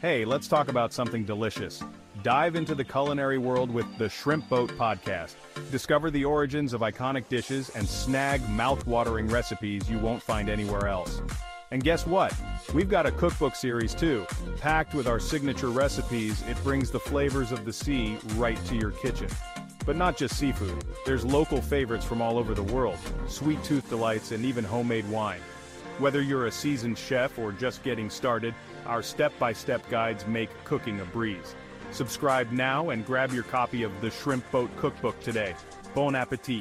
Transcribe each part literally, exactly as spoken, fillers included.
Hey, let's talk about something delicious. Dive into the culinary world with the Shrimp Boat Podcast. Discover the origins of iconic dishes and snag mouth-watering recipes you won't find anywhere else. And guess what? We've got a cookbook series too. Packed with our signature recipes, it brings the flavors of the sea right to your kitchen. But not just seafood. There's local favorites from all over the world, sweet tooth delights, and even homemade wine. Whether you're a seasoned chef or just getting started, our step-by-step guides make cooking a breeze. Subscribe now and grab your copy of the Shrimp Boat Cookbook today. Bon appetit!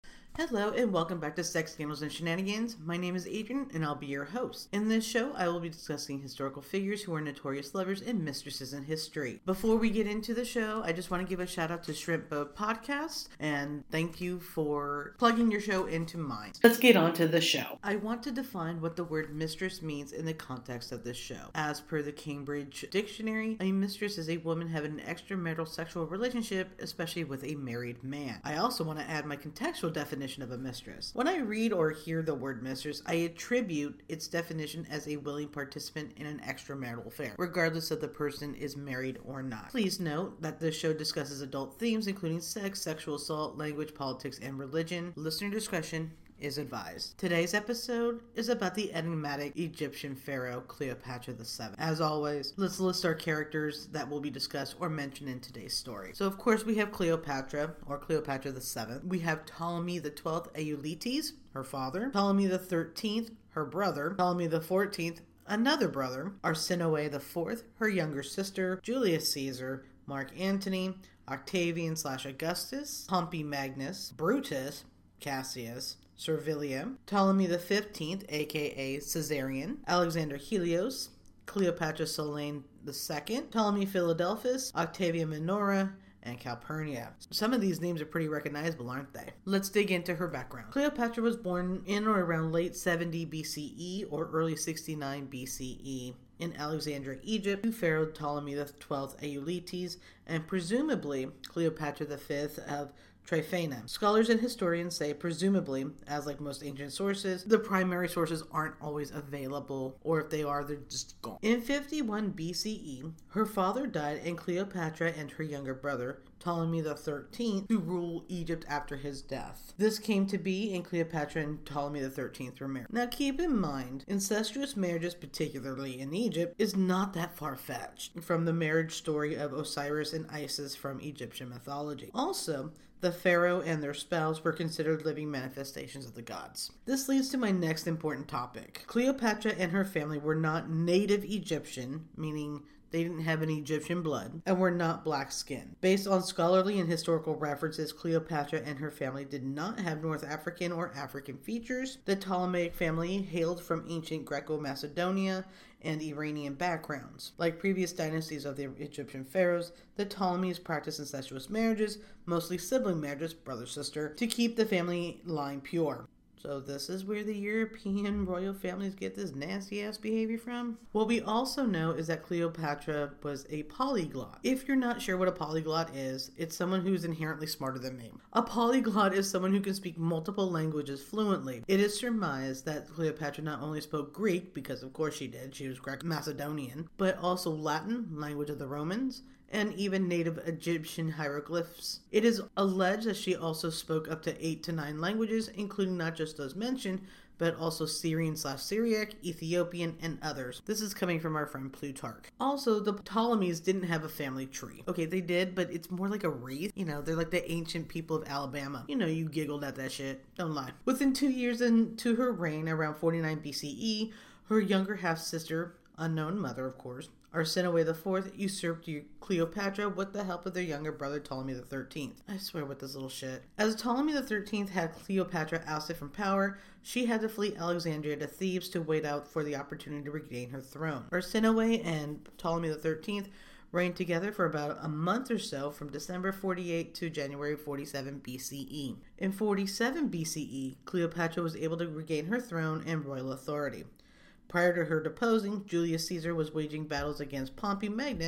Hello and welcome back to Sex, Scandals, and Shenanigans. My name is Adrian and I'll be your host. In this show, I will be discussing historical figures who are notorious lovers and mistresses in history. Before we get into the show, I just want to give a shout out to Shrimp Boat Podcast and thank you for plugging your show into mine. Let's get on to the show. I want to define what the word mistress means in the context of this show. As per the Cambridge Dictionary, a mistress is a woman having an extramarital sexual relationship, especially with a married man. I also want to add my contextual definition of a mistress. When I read or hear the word mistress, I attribute its definition as a willing participant in an extramarital affair, regardless of the person is married or not. Please note that this show discusses adult themes including sex, sexual assault, language, politics, and religion. Listener discretion is advised. Today's episode is about the enigmatic Egyptian pharaoh Cleopatra the seventh. As always, let's list our characters that will be discussed or mentioned in today's story. So of course we have Cleopatra, or Cleopatra the seventh. We have Ptolemy the twelfth Euletes, her father. Ptolemy the thirteenth, her brother. Ptolemy the fourteenth, another brother. Arsinoe the fourth, her younger sister. Julius Caesar, Mark Antony, Octavian slash Augustus, Pompey Magnus, Brutus, Cassius, Servilia, Ptolemy the fifteenth, aka Caesarion, Alexander Helios, Cleopatra Selene the second, Ptolemy Philadelphus, Octavia Minora, and Calpurnia. Some of these names are pretty recognizable, aren't they? Let's dig into her background. Cleopatra was born in or around late seventy B C E or early sixty-nine B C E in Alexandria, Egypt, to Pharaoh Ptolemy the twelfth Euletes, and presumably Cleopatra the fifth of Tryphena. Scholars and historians say presumably, as like most ancient sources, the primary sources aren't always available, or if they are, they're just gone. In fifty-one B C E, her father died and Cleopatra and her younger brother, Ptolemy the thirteenth, to rule Egypt after his death. This came to be, and Cleopatra and Ptolemy the thirteenth were married. Now keep in mind, incestuous marriages, particularly in Egypt, is not that far-fetched from the marriage story of Osiris and Isis from Egyptian mythology. Also, the pharaoh and their spouse were considered living manifestations of the gods. This leads to my next important topic. Cleopatra and her family were not native Egyptian, meaning they didn't have any Egyptian blood, and were not black-skinned. Based on scholarly and historical references, Cleopatra and her family did not have North African or African features. The Ptolemaic family hailed from ancient Greco-Macedonia and Iranian backgrounds. Like previous dynasties of the Egyptian pharaohs, the Ptolemies practiced incestuous marriages, mostly sibling marriages, brother-sister, to keep the family line pure. So this is where the European royal families get this nasty-ass behavior from? What we also know is that Cleopatra was a polyglot. If you're not sure what a polyglot is, it's someone who's inherently smarter than me. A polyglot is someone who can speak multiple languages fluently. It is surmised that Cleopatra not only spoke Greek, because of course she did, she was Greco-Macedonian, but also Latin, language of the Romans, and even native Egyptian hieroglyphs. It is alleged that she also spoke up to eight to nine languages, including not just those mentioned, but also Syrian slash Syriac, Ethiopian, and others. This is coming from our friend Plutarch. Also, the Ptolemies didn't have a family tree. Okay, they did, but it's more like a wreath. You know, they're like the ancient people of Alabama. You know, you giggled at that shit. Don't lie. Within two years into her reign, around forty-nine B C E, her younger half-sister, unknown mother of course, Arsinoe the fourth usurped Cleopatra with the help of their younger brother Ptolemy the thirteenth. I swear with this little shit. As Ptolemy the thirteenth had Cleopatra ousted from power, she had to flee Alexandria to Thebes to wait out for the opportunity to regain her throne. Arsinoe and Ptolemy the thirteenth reigned together for about a month or so from December forty-eight to January forty-seven B C E. In forty-seven B C E, Cleopatra was able to regain her throne and royal authority. Prior to her deposing, Julius Caesar was waging battles against Pompey Magnus,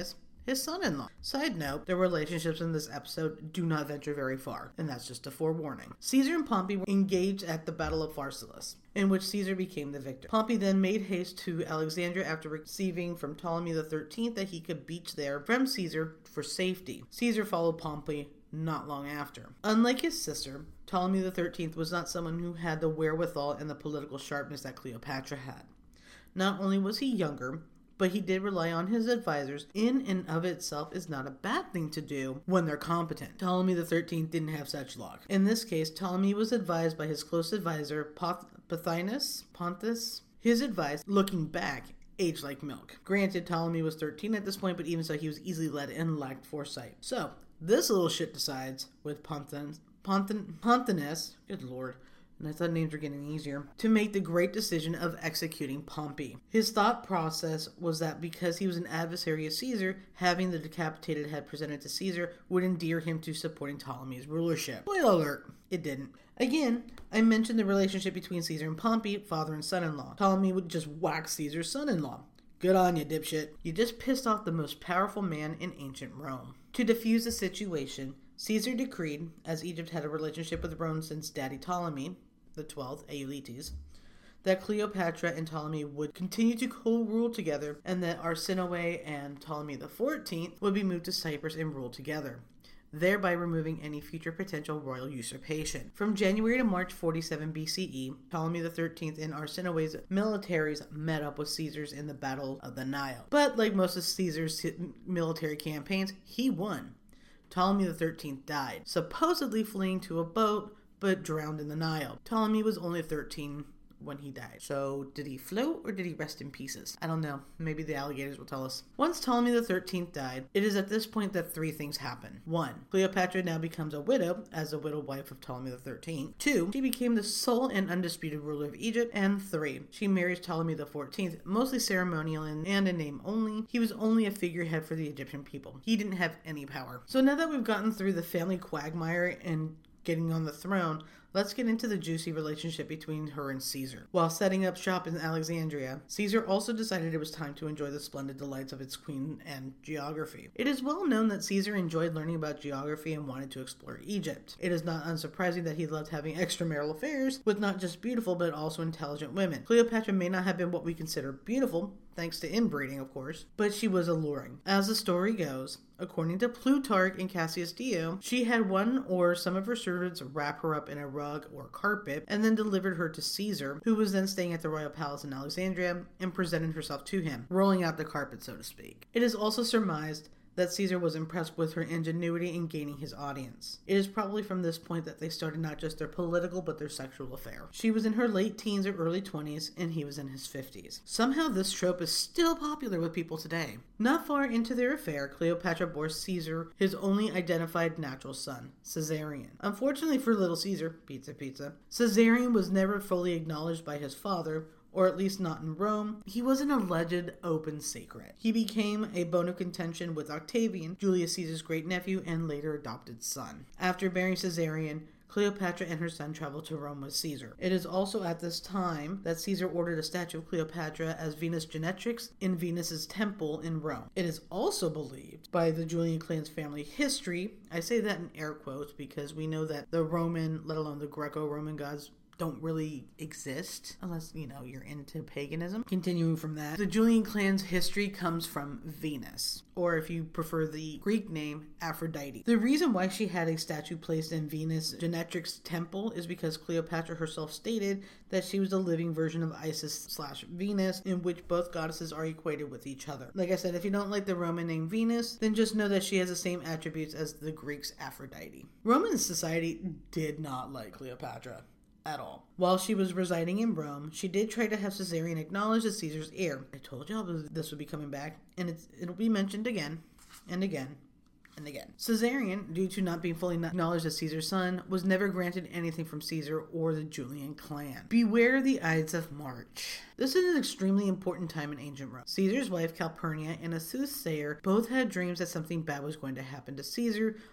his son-in-law. Side note, their relationships in this episode do not venture very far, and that's just a forewarning. Caesar and Pompey were engaged at the Battle of Pharsalus, in which Caesar became the victor. Pompey then made haste to Alexandria after receiving from Ptolemy the thirteenth that he could beach there from Caesar for safety. Caesar followed Pompey not long after. Unlike his sister, Ptolemy the thirteenth was not someone who had the wherewithal and the political sharpness that Cleopatra had. Not only was he younger, but he did rely on his advisors. In and of itself is not a bad thing to do when they're competent. Ptolemy the thirteenth didn't have such luck. In this case, Ptolemy was advised by his close advisor, Poth- Pothinus, Pontus. His advice, looking back, aged like milk. Granted, Ptolemy was thirteen at this point, but even so, he was easily led and lacked foresight. So, this little shit decides, with Ponthon, Ponthon, Pontanus, good lord, and I thought names were getting easier, to make the great decision of executing Pompey. His thought process was that because he was an adversary of Caesar, having the decapitated head presented to Caesar would endear him to supporting Ptolemy's rulership. Spoiler alert, it didn't. Again, I mentioned the relationship between Caesar and Pompey, father and son-in-law. Ptolemy would just whack Caesar's son-in-law. Good on you, dipshit. You just pissed off the most powerful man in ancient Rome. To defuse the situation, Caesar decreed, as Egypt had a relationship with Rome since Daddy Ptolemy, the twelfth, Euletes, that Cleopatra and Ptolemy would continue to co-rule together, and that Arsinoe and Ptolemy the fourteenth would be moved to Cyprus and rule together, thereby removing any future potential royal usurpation. From January to March forty-seven B C E, Ptolemy the thirteenth and Arsinoe's militaries met up with Caesar's in the Battle of the Nile. But like most of Caesar's military campaigns, he won. Ptolemy the thirteenth died, supposedly fleeing to a boat, but drowned in the Nile. Ptolemy was only thirteen when he died. So, did he float or did he rest in pieces? I don't know. Maybe the alligators will tell us. Once Ptolemy the thirteenth died, it is at this point that three things happen. One, Cleopatra now becomes a widow as the widowed wife of Ptolemy the thirteenth. Two, she became the sole and undisputed ruler of Egypt. And three, she marries Ptolemy the fourteenth, mostly ceremonial and, and in name only. He was only a figurehead for the Egyptian people. He didn't have any power. So now that we've gotten through the family quagmire and getting on the throne, let's get into the juicy relationship between her and Caesar. While setting up shop in Alexandria, Caesar also decided it was time to enjoy the splendid delights of its queen and geography. It is well known that Caesar enjoyed learning about geography and wanted to explore Egypt. It is not unsurprising that he loved having extramarital affairs with not just beautiful but also intelligent women. Cleopatra may not have been what we consider beautiful, thanks to inbreeding of course, but she was alluring. As the story goes, according to Plutarch and Cassius Dio, she had one or some of her servants wrap her up in a rug or carpet and then delivered her to Caesar, who was then staying at the royal palace in Alexandria, and presented herself to him, rolling out the carpet so to speak. It is also surmised that Caesar was impressed with her ingenuity in gaining his audience. It is probably from this point that they started not just their political but their sexual affair. She was in her late teens or early twenties, and he was in his fifties. Somehow this trope is still popular with people today. Not far into their affair, Cleopatra bore Caesar his only identified natural son, Caesarion. Unfortunately for little Caesar, pizza pizza, Caesarion was never fully acknowledged by his father, or at least not in Rome. He was an alleged open secret. He became a bone of contention with Octavian, Julius Caesar's great-nephew and later adopted son. After bearing Caesarion, Cleopatra and her son traveled to Rome with Caesar. It is also at this time that Caesar ordered a statue of Cleopatra as Venus Genetrix in Venus's temple in Rome. It is also believed by the Julian clan's family history, I say that in air quotes because we know that the Roman, let alone the Greco-Roman gods, don't really exist unless, you know, you're into paganism. Continuing from that, the Julian clan's history comes from Venus, or if you prefer the Greek name, Aphrodite. The reason why she had a statue placed in Venus Genetrix temple is because Cleopatra herself stated that she was a living version of Isis slash Venus, in which both goddesses are equated with each other. Like I said, if you don't like the Roman name Venus, then just know that she has the same attributes as the Greeks' Aphrodite. Roman society did not like Cleopatra at all. While she was residing in Rome, she did try to have Caesarion acknowledged as Caesar's heir. I told y'all this would be coming back, and it's, it'll be mentioned again and again and again. Caesarion, due to not being fully acknowledged as Caesar's son, was never granted anything from Caesar or the Julian clan. Beware the Ides of March. This is an extremely important time in ancient Rome. Caesar's wife Calpurnia and a soothsayer both had dreams that something bad was going to happen to Caesar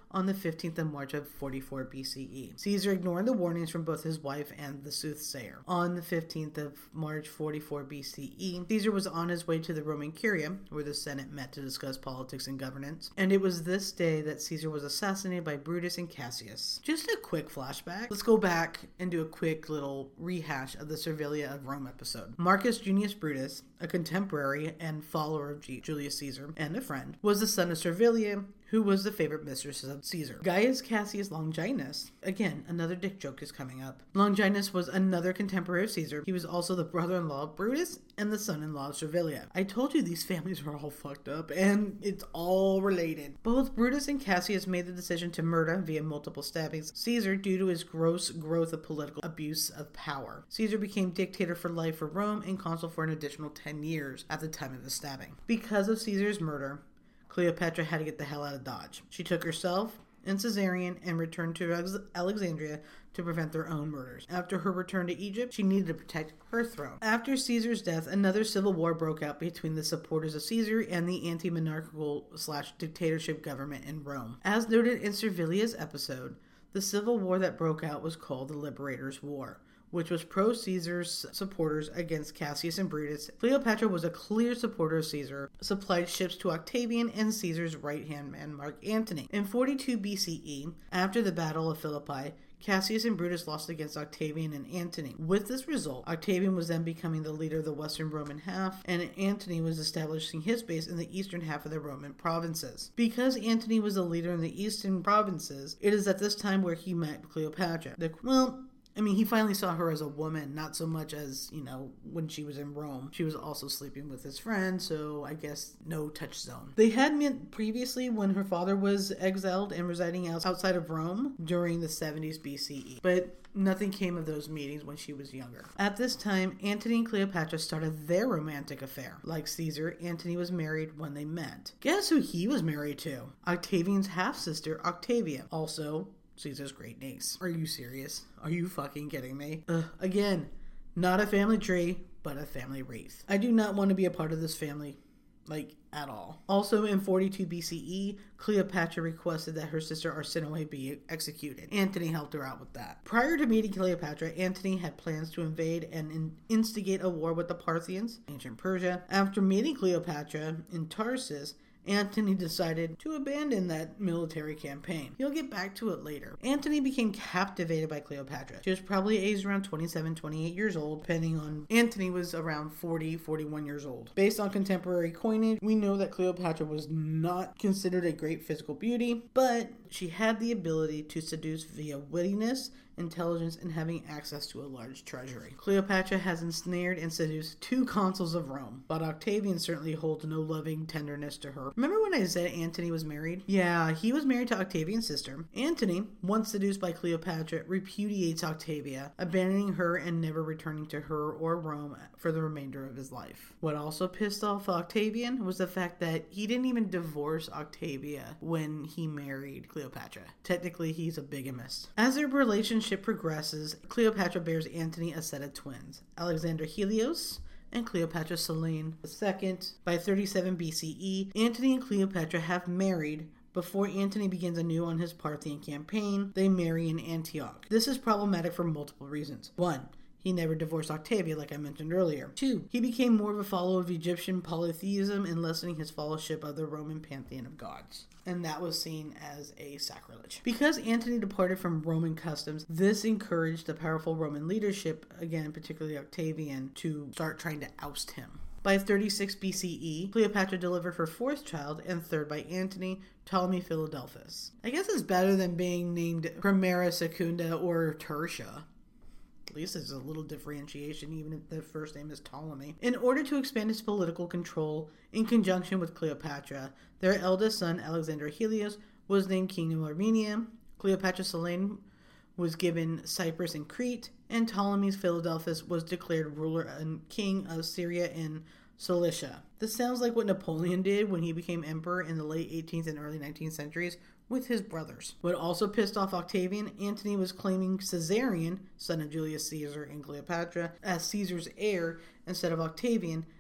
on the fifteenth of March of forty-four B C E. Caesar ignored the warnings from both his wife and the soothsayer. On the fifteenth of March forty-four B C E, Caesar was on his way to the Roman Curia, where the Senate met to discuss politics and governance, and it was this day that Caesar was assassinated by Brutus and Cassius. Just a quick flashback. Let's go back and do a quick little rehash of the Servilia of Rome episode. Marcus Junius Brutus, a contemporary and follower of G- Julius Caesar and a friend, was the son of Servilia, who was the favorite mistress of Caesar. Gaius Cassius Longinus, again, another dick joke is coming up. Longinus was another contemporary of Caesar. He was also the brother-in-law of Brutus and the son-in-law of Servilia. I told you these families were all fucked up, and it's all related. Both Brutus and Cassius made the decision to murder via multiple stabbings Caesar due to his gross growth of political abuse of power. Caesar became dictator for life for Rome and consul for an additional ten years at the time of the stabbing. Because of Caesar's murder, Cleopatra had to get the hell out of Dodge. She took herself and Caesarion and returned to Alexandria to prevent their own murders. After her return to Egypt, she needed to protect her throne. After Caesar's death, another civil war broke out between the supporters of Caesar and the anti-monarchical slash dictatorship government in Rome. As noted in Servilia's episode, the civil war that broke out was called the Liberators' War, which was pro-Caesar's supporters against Cassius and Brutus. Cleopatra was a clear supporter of Caesar, supplied ships to Octavian and Caesar's right-hand man Mark Antony. In forty-two B C E, after the Battle of Philippi, Cassius and Brutus lost against Octavian and Antony. With this result, Octavian was then becoming the leader of the Western Roman half, and Antony was establishing his base in the eastern half of the Roman provinces. Because Antony was the leader in the eastern provinces, it is at this time where he met Cleopatra. The, well, I mean, he finally saw her as a woman, not so much as, you know, when she was in Rome. She was also sleeping with his friend, so I guess no touch zone. They had met previously when her father was exiled and residing outside of Rome during the seventies B C E, but nothing came of those meetings when she was younger. At this time, Antony and Cleopatra started their romantic affair. Like Caesar, Antony was married when they met. Guess who he was married to? Octavian's half-sister, Octavia. Also, Caesar's great niece. Are you serious? Are you fucking kidding me? Ugh, again, not a family tree, but a family wreath. I do not want to be a part of this family, like, at all. Also, in forty-two B C E, Cleopatra requested that her sister Arsinoe be executed. Antony helped her out with that. Prior to meeting Cleopatra, Antony had plans to invade and in- instigate a war with the Parthians, ancient Persia. After meeting Cleopatra in Tarsus, Antony decided to abandon that military campaign. He'll get back to it later. Antony became captivated by Cleopatra. She was probably aged around twenty-seven, twenty-eight years old, depending on... Antony was around forty, forty-one years old. Based on contemporary coinage, we know that Cleopatra was not considered a great physical beauty, but she had the ability to seduce via wittiness, intelligence, and having access to a large treasury. Cleopatra has ensnared and seduced two consuls of Rome, but Octavian certainly holds no loving tenderness to her. Remember when I said Antony was married? Yeah, he was married to Octavian's sister. Antony, once seduced by Cleopatra, repudiates Octavia, abandoning her and never returning to her or Rome for the remainder of his life. What also pissed off Octavian was the fact that he didn't even divorce Octavia when he married Cleopatra. Technically, he's a bigamist. As their relationship progresses, Cleopatra bears Antony a set of twins, Alexander Helios and Cleopatra Selene the Second. By thirty-seven B C E, Antony and Cleopatra have married. Before Antony begins anew on his Parthian campaign, they marry in Antioch. This is problematic for multiple reasons. One, he never divorced Octavia, like I mentioned earlier. Two, he became more of a follower of Egyptian polytheism and lessening his fellowship of the Roman pantheon of gods. And that was seen as a sacrilege. Because Antony departed from Roman customs, this encouraged the powerful Roman leadership, again, particularly Octavian, to start trying to oust him. By thirty-six B C E, Cleopatra delivered her fourth child and third by Antony, Ptolemy Philadelphus. I guess it's better than being named Primera, Secunda, or Tertia. At least there's a little differentiation, even if the first name is Ptolemy. In order to expand his political control, in conjunction with Cleopatra, their eldest son, Alexander Helios, was named king of Armenia. Cleopatra Selene was given Cyprus and Crete, and Ptolemy Philadelphus was declared ruler and king of Syria and Cilicia. This sounds like what Napoleon did when he became emperor in the late eighteenth and early nineteenth centuries, with his brothers. What also pissed off Octavian, Antony was claiming Caesarion, son of Julius Caesar and Cleopatra, as Caesar's heir instead of Octavian,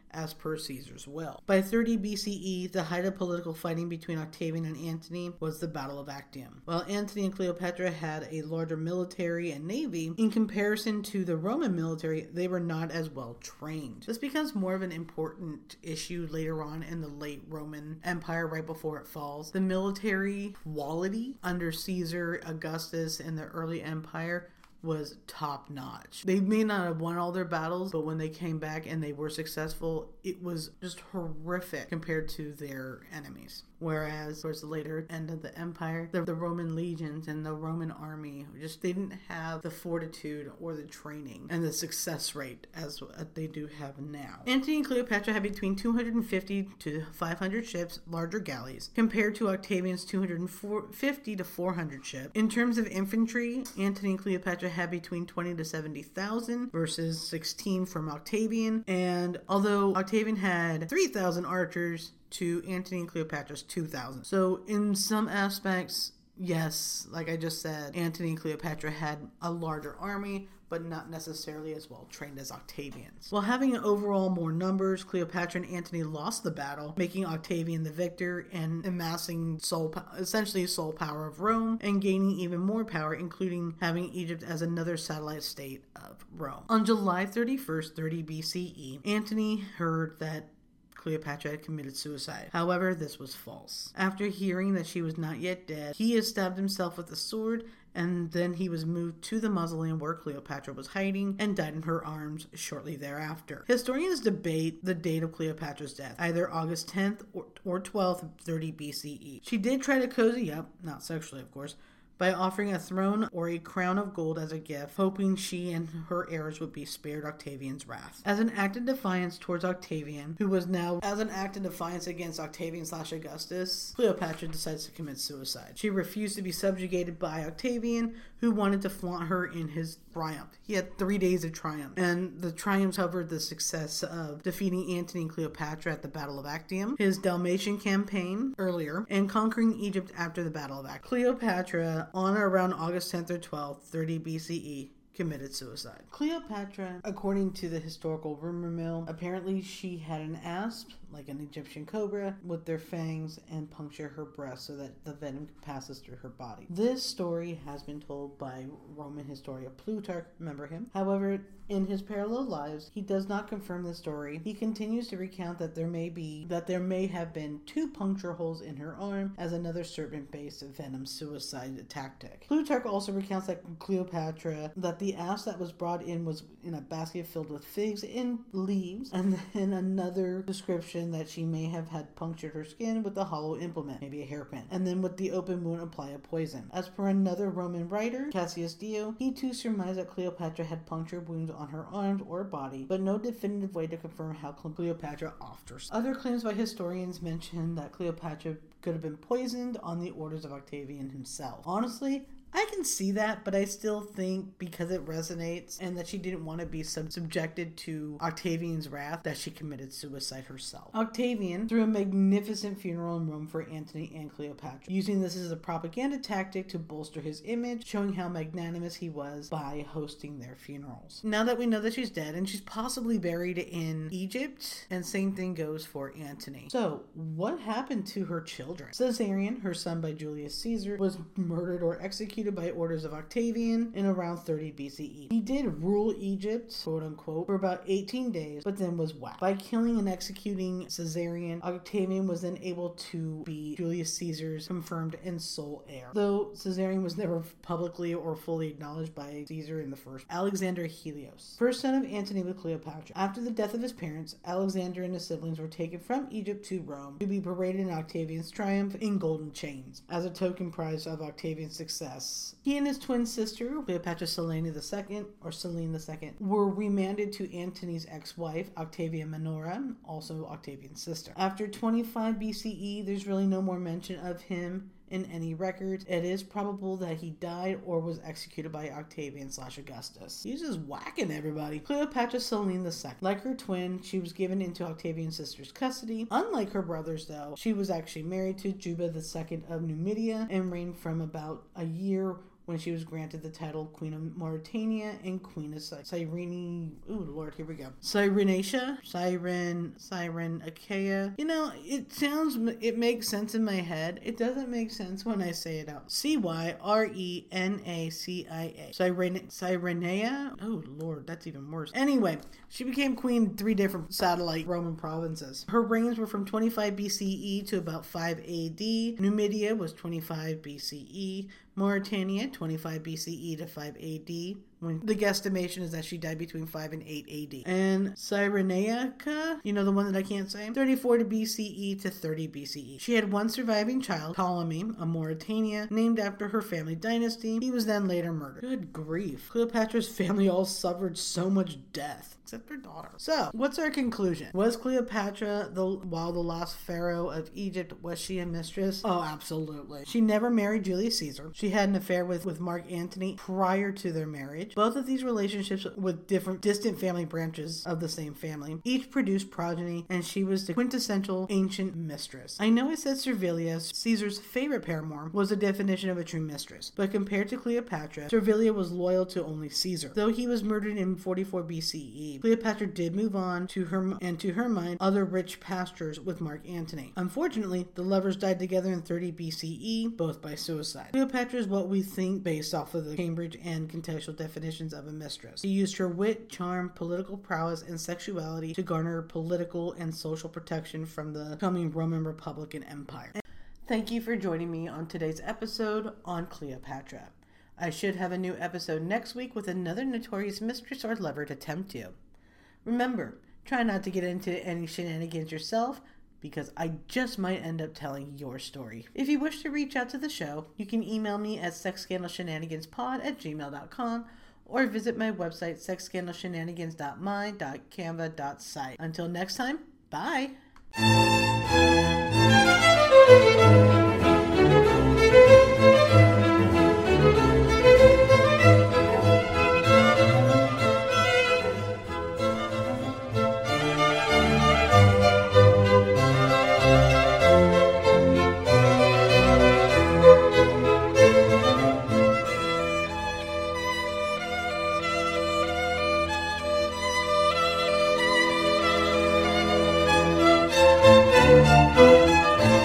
as per Caesar's will. By thirty B C E, the height of political fighting between Octavian and Antony was the Battle of Actium. While Antony and Cleopatra had a larger military and navy, in comparison to the Roman military, they were not as well trained. This becomes more of an important issue later on in the late Roman Empire, right before it falls. The military quality under Caesar, Augustus, and the early empire was top notch. They may not have won all their battles, but when they came back and they were successful, it was just horrific compared to their enemies. Whereas towards the later end of the empire, the, the Roman legions and the Roman army just didn't have the fortitude or the training and the success rate as they do have now. Antony and Cleopatra had between two hundred fifty to five hundred ships, larger galleys, compared to Octavian's two hundred fifty to four hundred ships. In terms of infantry, Antony and Cleopatra had between twenty to seventy thousand versus sixteen from Octavian. And although Octavian had three thousand archers to Antony and Cleopatra's two thousand. So in some aspects, yes, like I just said, Antony and Cleopatra had a larger army, but not necessarily as well trained as Octavian's. While having overall more numbers, Cleopatra and Antony lost the battle, making Octavian the victor and amassing sole, essentially sole power of Rome and gaining even more power, including having Egypt as another satellite state of Rome. On July thirty-first, thirty B C E, Antony heard that Cleopatra had committed suicide. However, this was false. After hearing that she was not yet dead, he had stabbed himself with a sword, and then he was moved to the mausoleum where Cleopatra was hiding and died in her arms shortly thereafter. Historians debate the date of Cleopatra's death, either August tenth or, or twelfth, thirty B C E. She did try to cozy up, not sexually of course, by offering a throne or a crown of gold as a gift, hoping she and her heirs would be spared Octavian's wrath. As an act of defiance towards Octavian, who was now, as an act of defiance against Octavian slash Augustus, Cleopatra decides to commit suicide. She refused to be subjugated by Octavian, who wanted to flaunt her in his triumph. He had three days of triumph, and the triumphs covered the success of defeating Antony and Cleopatra at the Battle of Actium, his Dalmatian campaign earlier, and conquering Egypt after the Battle of Actium. Cleopatra, on or around August tenth or twelfth, thirty B C E, committed suicide. Cleopatra, according to the historical rumor mill, apparently she had an asp, like an Egyptian cobra, with their fangs and puncture her breast so that the venom passes through her body. This story has been told by Roman historian Plutarch, remember him? However, in his parallel lives, he does not confirm the story. He continues to recount that there may be, that there may have been two puncture holes in her arm as another serpent-based venom suicide tactic. Plutarch also recounts that Cleopatra, that the ass that was brought in was in a basket filled with figs and leaves, and then another description that she may have had punctured her skin with a hollow implement, maybe a hairpin, and then with the open wound apply a poison. As per another Roman writer, Cassius Dio, he too surmised that Cleopatra had punctured wounds on her arms or body, but no definitive way to confirm how Cleopatra offed herself. Other claims by historians mention that Cleopatra could have been poisoned on the orders of Octavian himself. Honestly, I can see that, but I still think because it resonates and that she didn't want to be sub- subjected to Octavian's wrath, that she committed suicide herself. Octavian threw a magnificent funeral in Rome for Antony and Cleopatra, using this as a propaganda tactic to bolster his image, showing how magnanimous he was by hosting their funerals. Now that we know that she's dead and she's possibly buried in Egypt, and same thing goes for Antony. So, what happened to her children? Caesarion, her son by Julius Caesar, was murdered or executed by orders of Octavian in around thirty B C E. He did rule Egypt, quote unquote, for about eighteen days, but then was whacked. By killing and executing Caesarion, Octavian was then able to be Julius Caesar's confirmed and sole heir, though Caesarion was never publicly or fully acknowledged by Caesar in the first. Alexander Helios, first son of Antony with Cleopatra. After the death of his parents, Alexander and his siblings were taken from Egypt to Rome to be paraded in Octavian's triumph in golden chains, as a token prize of Octavian's success. He and his twin sister, Cleopatra Selene the Second, or Selene the Second, were remanded to Antony's ex-wife, Octavia Minora, also Octavian's sister. After twenty-five B C E, there's really no more mention of him in any records. It is probable that he died or was executed by Octavian slash Augustus. He's just whacking everybody. Cleopatra Selene the Second. Like her twin, she was given into Octavian's sister's custody. Unlike her brothers, though, she was actually married to Juba the Second of Numidia and reigned from about a year when she was granted the title Queen of Mauritania and Queen of Cyrene. Ooh, Lord, here we go. Cyrenaica, Siren, Siren Achaia. You know, it sounds, it makes sense in my head. It doesn't make sense when I say it out. C Y R E N A C I A. Cyrene, Cyrenaica. Oh, Lord, that's even worse. Anyway, she became queen in three different satellite Roman provinces. Her reigns were from twenty-five B C E to about five A D. Numidia was twenty-five B C E. Mauritania, twenty-five B C E to five A D, when the guesstimation is that she died between five and eight A D. And Cyrenaica, you know, the one that I can't say, thirty-four to B C E to thirty B C E. She had one surviving child, Ptolemy, of Mauritania, named after her family dynasty. He was then later murdered. Good grief. Cleopatra's family all suffered so much death, except her daughter. So, what's our conclusion? Was Cleopatra, the while the lost pharaoh of Egypt, was she a mistress? Oh, absolutely. She never married Julius Caesar. She had an affair with, with Mark Antony prior to their marriage. Both of these relationships with different distant family branches of the same family each produced progeny, and she was the quintessential ancient mistress. I know I said Servilia, Caesar's favorite paramour, was the definition of a true mistress, but compared to Cleopatra, Servilia was loyal to only Caesar. Though he was murdered in forty-four B C E, Cleopatra did move on to her and to her mind other rich pastures with Mark Antony. Unfortunately, the lovers died together in thirty B C E, both by suicide. Cleopatra is what we think based off of the Cambridge and contextual definitions of a mistress. She used her wit, charm, political prowess, and sexuality to garner political and social protection from the coming Roman Republican Empire. Thank you for joining me on today's episode on Cleopatra. I should have a new episode next week with another notorious mistress or lover to tempt you. Remember, try not to get into any shenanigans yourself, because I just might end up telling your story. If you wish to reach out to the show, you can email me at sexscandalshenaniganspod at gmail dot com or visit my website sex scandal shenanigans dot my dot canva dot site. Until next time, bye! Thank you.